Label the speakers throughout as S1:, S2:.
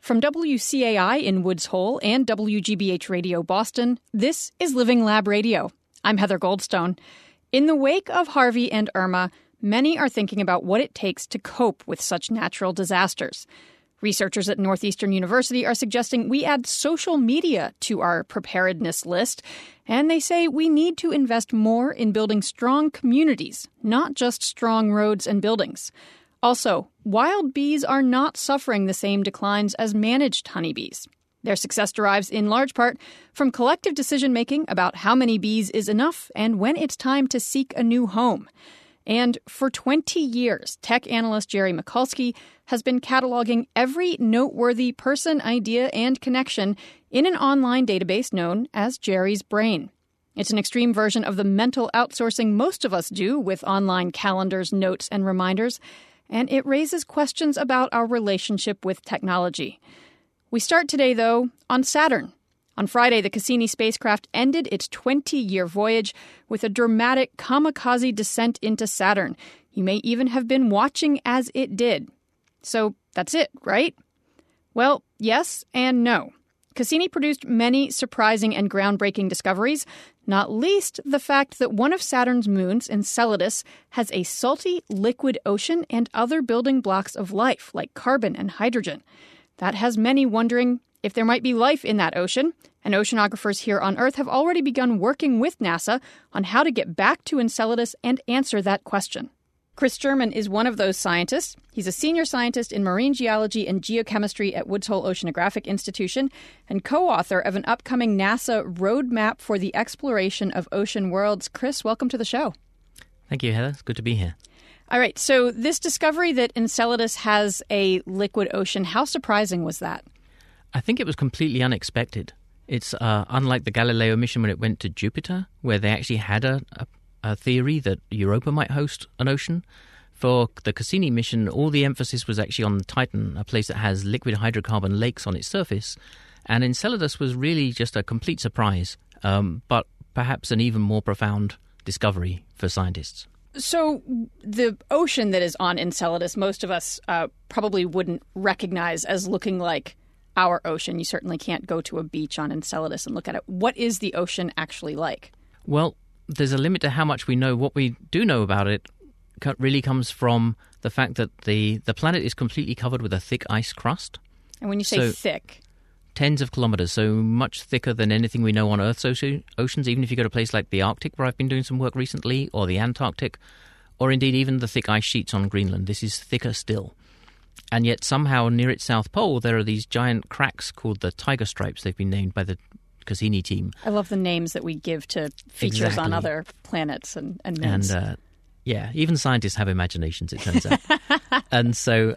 S1: From WCAI in Woods Hole and WGBH Radio Boston, this is Living Lab Radio. I'm Heather Goldstone. In the wake of Harvey and Irma, many are thinking about what it takes to cope with such natural disasters. Researchers at Northeastern University are suggesting we add social media to our preparedness list, and they say we need to invest more in building strong communities, not just strong roads and buildings. Also, wild bees are not suffering the same declines as managed honeybees. Their success derives in large part from collective decision-making about how many bees is enough and when it's time to seek a new home. And for 20 years, tech analyst Jerry Mikulski has been cataloging every noteworthy person, idea, and connection in an online database known as Jerry's Brain. It's an extreme version of the mental outsourcing most of us do with online calendars, notes, and reminders, and it raises questions about our relationship with technology. We start today, though, on Saturn. On Friday, the Cassini spacecraft ended its 20-year voyage with a dramatic kamikaze descent into Saturn. You may even have been watching as it did. So that's it, right? Well, yes and no. Cassini produced many surprising and groundbreaking discoveries, not least the fact that one of Saturn's moons, Enceladus, has a salty liquid ocean and other building blocks of life, like carbon and hydrogen. That has many wondering if there might be life in that ocean, and oceanographers here on Earth have already begun working with NASA on how to get back to Enceladus and answer that question. Chris German is one of those scientists. He's a senior scientist in marine geology and geochemistry at Woods Hole Oceanographic Institution and co-author of an upcoming NASA roadmap for the exploration of ocean worlds. Chris, welcome to the show.
S2: Thank you, Heather. It's good to be here.
S1: All right, so this discovery that Enceladus has a liquid ocean, how surprising was that?
S2: I think it was completely unexpected. It's unlike the Galileo mission when it went to Jupiter, where they actually had a theory that Europa might host an ocean. For the Cassini mission, all the emphasis was actually on Titan, a place that has liquid hydrocarbon lakes on its surface. And Enceladus was really just a complete surprise, but perhaps an even more profound discovery for scientists.
S1: So the ocean that is on Enceladus, most of us probably wouldn't recognize as looking like our ocean. You certainly can't go to a beach on Enceladus and look at it. What is the ocean actually like?
S2: Well, there's a limit to how much we know. What we do know about it really comes from the fact that the planet is completely covered with a thick ice crust.
S1: And when you say thick?
S2: Tens of kilometers, so much thicker than anything we know on Earth's oceans, even if you go to a place like the Arctic, where I've been doing some work recently, or the Antarctic, or indeed even the thick ice sheets on Greenland. This is thicker still. And yet somehow near its south pole, there are these giant cracks called the tiger stripes. They've been named by the Cassini team.
S1: I love the names that we give to features on other planets and moons.
S2: And even scientists have imaginations, it turns out. And so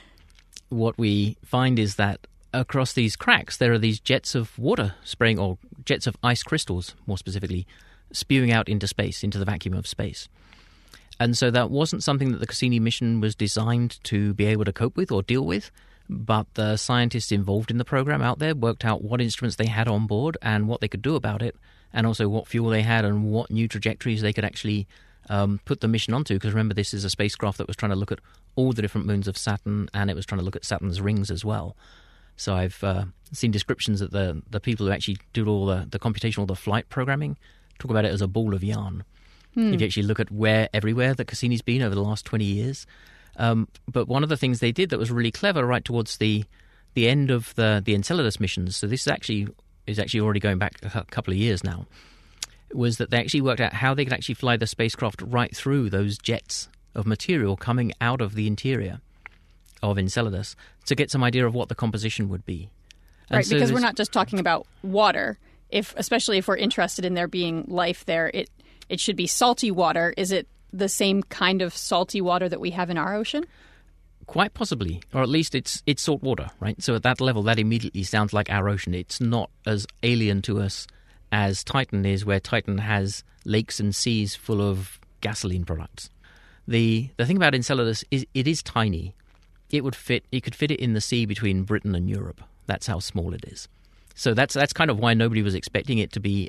S2: what we find is that across these cracks, there are these jets of water spraying, or jets of ice crystals, more specifically, spewing out into space, into the vacuum of space. And so that wasn't something that the Cassini mission was designed to be able to cope with or deal with, but the scientists involved in the program out there worked out what instruments they had on board and what they could do about it, and also what fuel they had and what new trajectories they could actually put the mission onto. Because remember, this is a spacecraft that was trying to look at all the different moons of Saturn, and it was trying to look at Saturn's rings as well. So I've seen descriptions that the people who actually do all the computational, the flight programming, talk about it as a ball of yarn. If you actually look at everywhere that Cassini's been over the last 20 years. But one of the things they did that was really clever right towards the end of the Enceladus missions, so this is actually already going back a couple of years now, was that they actually worked out how they could actually fly the spacecraft right through those jets of material coming out of the interior of Enceladus to get some idea of what the composition would be. And
S1: right, so because we're not just talking about water. Especially if we're interested in there being life there, it should be salty water. Is it the same kind of salty water that we have in our ocean?
S2: Quite possibly, or at least it's salt water, right? So at that level, that immediately sounds like our ocean. It's not as alien to us as Titan is, where Titan has lakes and seas full of gasoline products. The thing about Enceladus is it is tiny. You could fit it in the sea between Britain and Europe. That's how small it is. So that's kind of why nobody was expecting it to be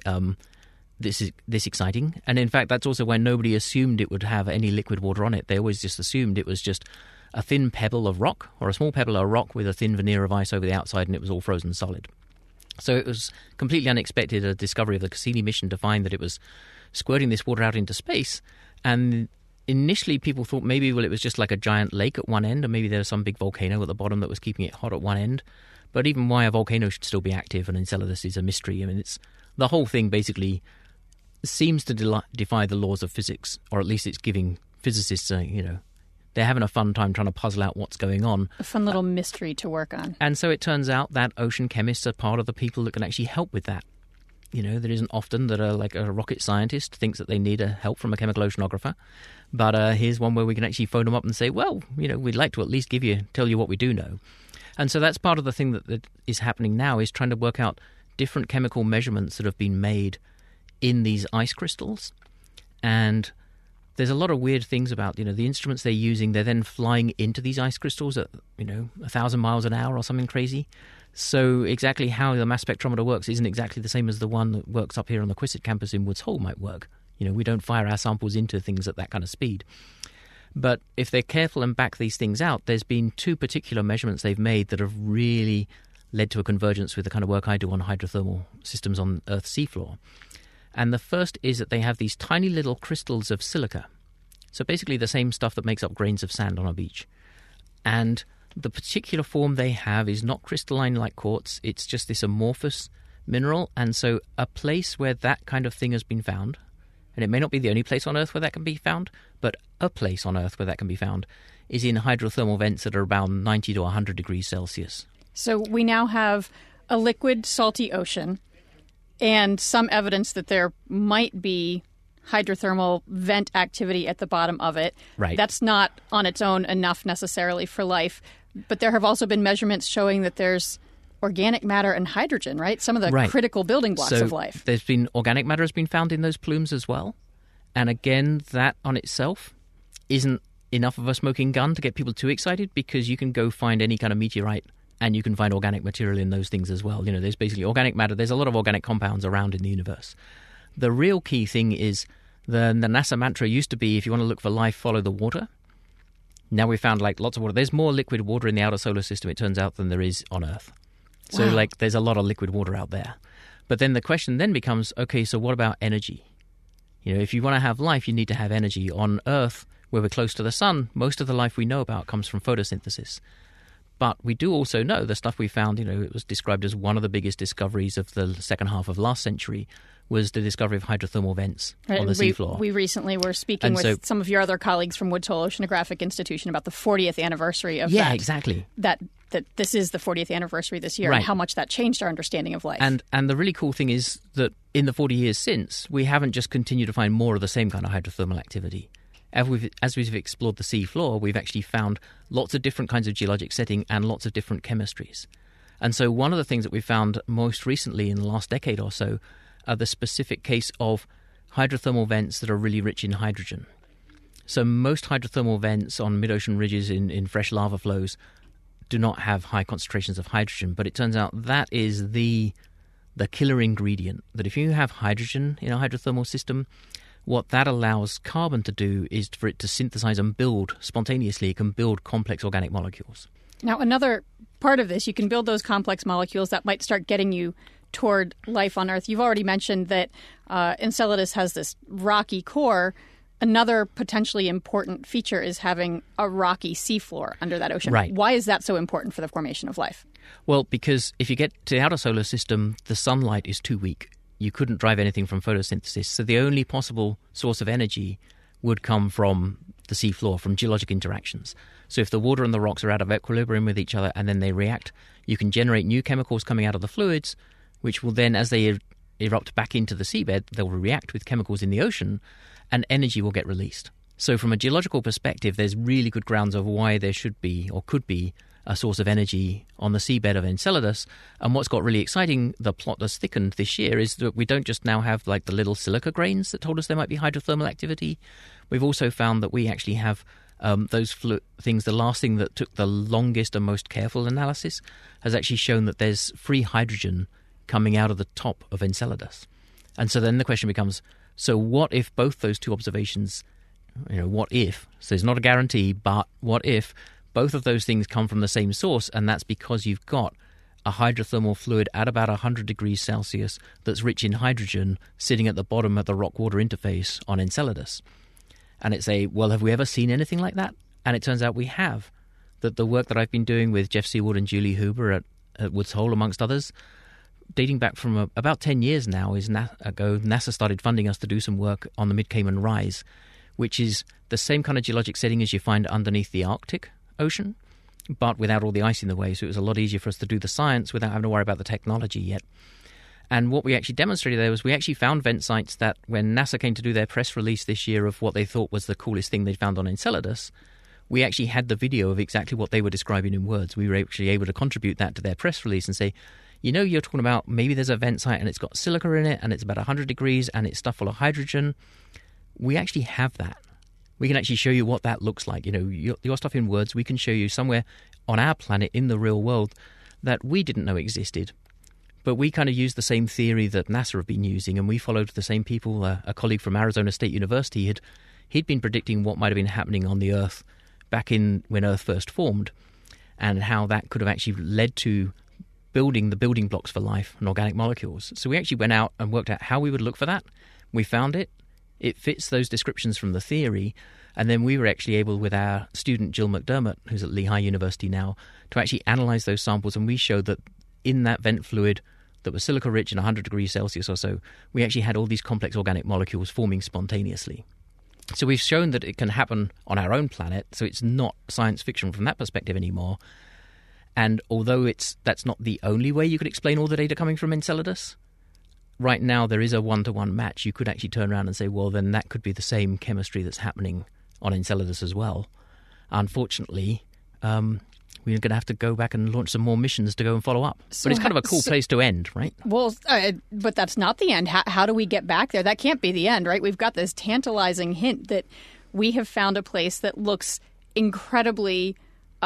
S2: this exciting. And in fact, that's also why nobody assumed it would have any liquid water on it. They always just assumed it was just a thin pebble of rock or a small pebble of rock with a thin veneer of ice over the outside, and it was all frozen solid. So it was completely unexpected, a discovery of the Cassini mission, to find that it was squirting this water out into space. And initially people thought maybe, well, it was just like a giant lake at one end, or maybe there was some big volcano at the bottom that was keeping it hot at one end. But even why a volcano should still be active and Enceladus is a mystery. I mean, it's the whole thing basically seems to defy the laws of physics, or at least it's giving physicists, they're having a fun time trying to puzzle out what's going on.
S1: A fun little mystery to work on.
S2: And so it turns out that ocean chemists are part of the people that can actually help with that. There isn't often that a rocket scientist thinks that they need help from a chemical oceanographer. But here's one where we can actually phone them up and say, well, we'd like to at least tell you what we do know. And so that's part of the thing that is happening now, is trying to work out different chemical measurements that have been made in these ice crystals. And there's a lot of weird things about, the instruments they're using. They're then flying into these ice crystals at, 1,000 miles an hour or something crazy. So exactly how the mass spectrometer works isn't exactly the same as the one that works up here on the Quissit campus in Woods Hole might work. We don't fire our samples into things at that kind of speed. But if they're careful and back these things out, there's been two particular measurements they've made that have really led to a convergence with the kind of work I do on hydrothermal systems on Earth's seafloor. And the first is that they have these tiny little crystals of silica. So basically the same stuff that makes up grains of sand on a beach. And the particular form they have is not crystalline like quartz. It's just this amorphous mineral. And so a place where that kind of thing has been found, and it may not be the only place on Earth where that can be found, but a place on Earth where that can be found, is in hydrothermal vents that are about 90 to 100 degrees Celsius.
S1: So we now have a liquid, salty ocean and some evidence that there might be hydrothermal vent activity at the bottom of it.
S2: Right.
S1: That's not on its own enough necessarily for life. But there have also been measurements showing that there's organic matter and hydrogen, right? Some of the critical building blocks of life.
S2: There's been organic matter has been found in those plumes as well. And again, that on itself isn't enough of a smoking gun to get people too excited, because you can go find any kind of meteorite and you can find organic material in those things as well. There's basically organic matter. There's a lot of organic compounds around in the universe. The real key thing is the NASA mantra used to be, if you want to look for life, follow the water. Now we found lots of water. There's more liquid water in the outer solar system, it turns out, than there is on Earth. So
S1: wow.
S2: There's a lot of liquid water out there. But then the question then becomes, okay, so what about energy? If you want to have life, you need to have energy. On Earth, where we're close to the sun, most of the life we know about comes from photosynthesis. But we do also know the stuff we found, it was described as one of the biggest discoveries of the second half of last century, was the discovery of hydrothermal vents on the seafloor.
S1: We recently were speaking with some of your other colleagues from Woods Hole Oceanographic Institution about the 40th anniversary of that.
S2: Yeah, exactly.
S1: That this is the 40th anniversary this year,
S2: right.
S1: And how much that changed our understanding of life.
S2: And the really cool thing is that in the 40 years since, we haven't just continued to find more of the same kind of hydrothermal activity. As we've explored the seafloor, we've actually found lots of different kinds of geologic setting and lots of different chemistries. And so one of the things that we found most recently in the last decade or so are the specific case of hydrothermal vents that are really rich in hydrogen. So most hydrothermal vents on mid-ocean ridges in fresh lava flows do not have high concentrations of hydrogen, but it turns out that is the killer ingredient, that if you have hydrogen in a hydrothermal system, what that allows carbon to do is for it to synthesize and build spontaneously. It can build complex organic molecules.
S1: Now, another part of this, you can build those complex molecules that might start getting you toward life on Earth. You've already mentioned that Enceladus has this rocky core. Another potentially important feature is having a rocky seafloor under that ocean.
S2: Right.
S1: Why is that so important for the formation of life?
S2: Well, because if you get to the outer solar system, the sunlight is too weak. You couldn't drive anything from photosynthesis. So the only possible source of energy would come from the seafloor, from geologic interactions. So if the water and the rocks are out of equilibrium with each other and then they react, you can generate new chemicals coming out of the fluids, which will then, as they erupt back into the seabed, they'll react with chemicals in the ocean, and energy will get released. So from a geological perspective, there's really good grounds of why there should be or could be a source of energy on the seabed of Enceladus. And what's got really exciting, the plot that's thickened this year, is that we don't just now have the little silica grains that told us there might be hydrothermal activity. We've also found that we actually have those things. The last thing that took the longest and most careful analysis has actually shown that there's free hydrogen coming out of the top of Enceladus. And so then the question becomes, so what if both those two observations, what if, so it's not a guarantee, but what if both of those things come from the same source, and that's because you've got a hydrothermal fluid at about 100 degrees Celsius that's rich in hydrogen sitting at the bottom of the rock-water interface on Enceladus. And it's have we ever seen anything like that? And it turns out we have. That the work that I've been doing with Jeff Seaward and Julie Huber at Woods Hole, amongst others, dating back from about 10 years now ago, NASA started funding us to do some work on the Mid-Cayman Rise, which is the same kind of geologic setting as you find underneath the Arctic Ocean, but without all the ice in the way. So it was a lot easier for us to do the science without having to worry about the technology yet. And what we actually demonstrated there was we actually found vent sites that when NASA came to do their press release this year of what they thought was the coolest thing they'd found on Enceladus, we actually had the video of exactly what they were describing in words. We were actually able to contribute that to their press release and say, you're talking about maybe there's a vent site and it's got silica in it and it's about 100 degrees and it's stuff full of hydrogen. We actually have that. We can actually show you what that looks like. Your stuff in words, we can show you somewhere on our planet in the real world that we didn't know existed. But we kind of used the same theory that NASA have been using, and we followed the same people. A colleague from Arizona State University he'd been predicting what might have been happening on the Earth back in when Earth first formed, and how that could have actually led to building the building blocks for life and organic molecules. So we actually went out and worked out how we would look for that. We found it. It fits those descriptions from the theory. And then we were actually able, with our student Jill McDermott, who's at Lehigh University now, to actually analyze those samples. And we showed that in that vent fluid that was silica-rich in 100 degrees Celsius or so, we actually had all these complex organic molecules forming spontaneously. So we've shown that it can happen on our own planet, so it's not science fiction from that perspective anymore. And although that's not the only way you could explain all the data coming from Enceladus, right now there is a one-to-one match. You could actually turn around and say, well, then that could be the same chemistry that's happening on Enceladus as well. Unfortunately, we're going to have to go back and launch some more missions to go and follow up. But it's kind of a cool place to end, right?
S1: Well, but that's not the end. How do we get back there? That can't be the end, right? We've got this tantalizing hint that we have found a place that looks incredibly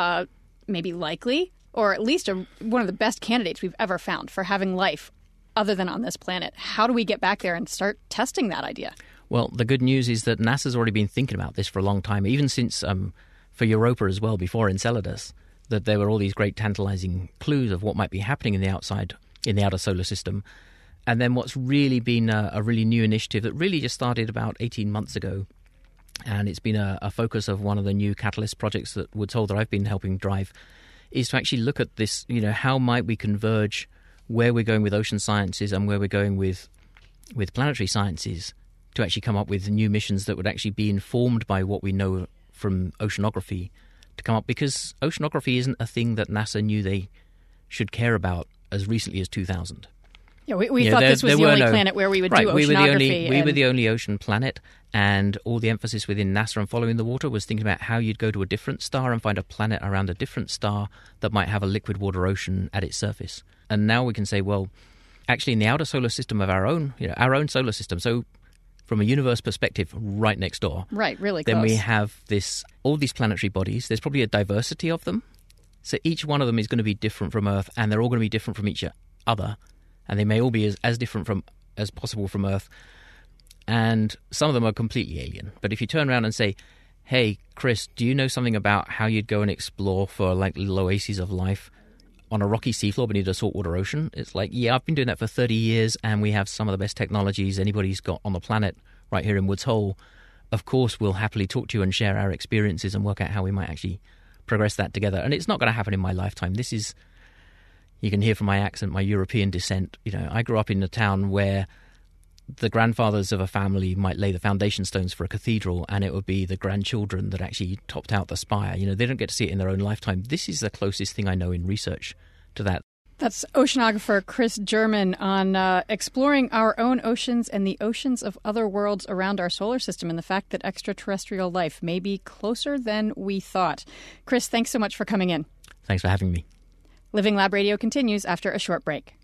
S1: maybe likely, or at least one of the best candidates we've ever found for having life other than on this planet. How do we get back there and start testing that idea?
S2: Well, the good news is that NASA's already been thinking about this for a long time, even since for Europa as well, before Enceladus, that there were all these great tantalizing clues of what might be happening in the outer solar system. And then what's really been a really new initiative that really just started about 18 months ago, and it's been a focus of one of the new Catalyst projects that Woods Hole that I've been helping drive, is to actually look at this, how might we converge where we're going with ocean sciences and where we're going with planetary sciences to actually come up with new missions that would actually be informed by what we know from oceanography to come up, because oceanography isn't a thing that NASA knew they should care about as recently as 2000.
S1: Yeah, we thought this was the only planet where we would do oceanography.
S2: We were the only ocean planet, and all the emphasis within NASA and following the water was thinking about how you'd go to a different star and find a planet around a different star that might have a liquid water ocean at its surface. And now we can say, well, actually in the outer solar system of our own solar system, so from a universe perspective, right next door.
S1: Right, really close.
S2: Then we have all these planetary bodies. There's probably a diversity of them. So each one of them is going to be different from Earth, and they're all going to be different from each other. And they may all be as different as possible from Earth. And some of them are completely alien. But if you turn around and say, hey, Chris, do you know something about how you'd go and explore for like little oases of life on a rocky seafloor beneath a saltwater ocean? It's like, yeah, I've been doing that for 30 years, and we have some of the best technologies anybody's got on the planet right here in Woods Hole. Of course, we'll happily talk to you and share our experiences and work out how we might actually progress that together. And it's not going to happen in my lifetime. This is, you can hear from my accent, my European descent. I grew up in a town where the grandfathers of a family might lay the foundation stones for a cathedral, and it would be the grandchildren that actually topped out the spire. They don't get to see it in their own lifetime. This is the closest thing I know in research to that.
S1: That's oceanographer Chris German on exploring our own oceans and the oceans of other worlds around our solar system, and the fact that extraterrestrial life may be closer than we thought. Chris, thanks so much for coming in.
S2: Thanks for having me.
S1: Living Lab Radio continues after a short break.